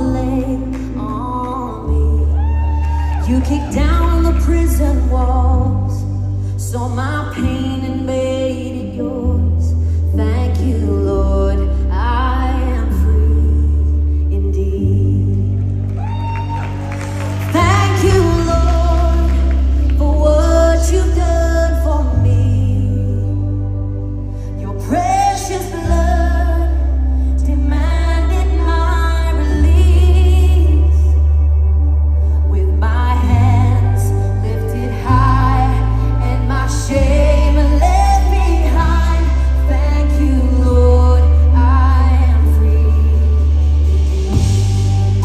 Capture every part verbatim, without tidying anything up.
play on me. You kicked down the prison walls, saw my pain and made it yours. Thank you, Lord, I am free indeed. Thank you, Lord, for what you've done for me. Your precious blood demanded my release. With my hands lifted high and my shame left behind. Thank you, Lord, I am free indeed.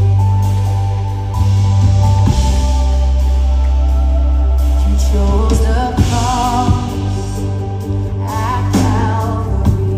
You chose the cross at Calvary,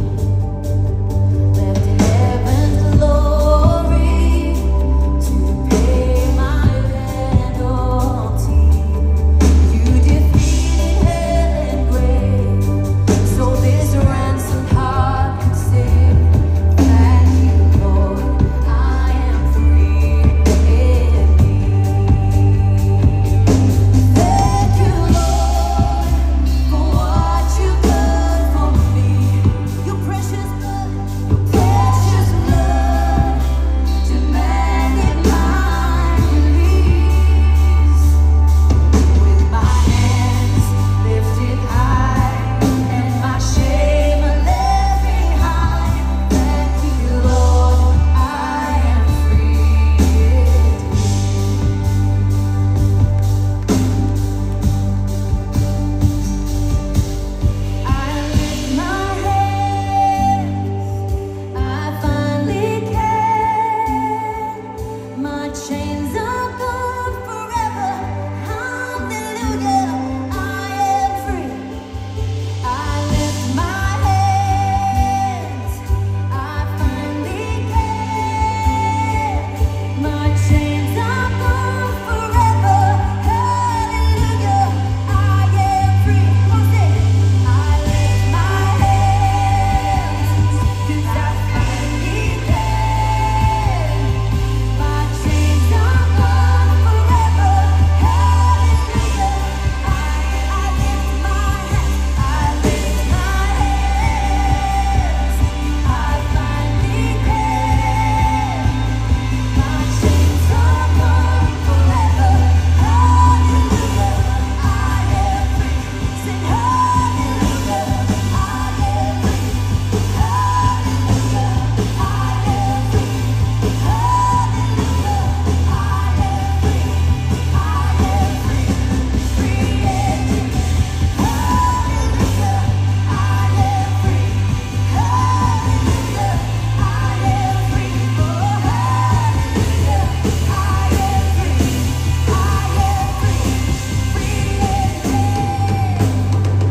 left heaven's glory to pay my penalty. You defeated hell and grave, so this ransomed heart could sing. Thank you, Lord, I am free indeed. Thank you, Lord, for what you've done for me. Your precious blood, your precious blood demanded my release. With my hands lifted high and my shame left behind. Thank you, Lord, I am free indeed. I lift my hands, I finally can. My chains are gone forever. Hallelujah, I am free. I lift my hands, I finally can. My chains are gone forever. Hallelujah, I am free. Come on, sing. I lift my hands, 'cause I finally can. My chains are gone forever. Hallelujah, I I lift my hands, I lift my hands, I finally can. My chains are gone forever. Hallelujah, I am free. Sing hallelujah, I am free. Hallelujah, I am free. Hallelujah, I am free. I am free, free indeed. Hallelujah, I am free. Hallelujah, I am free. Oh, hallelujah, I am free. I am free, free indeed.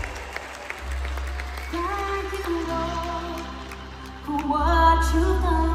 Thank you, Lord, for what you've done.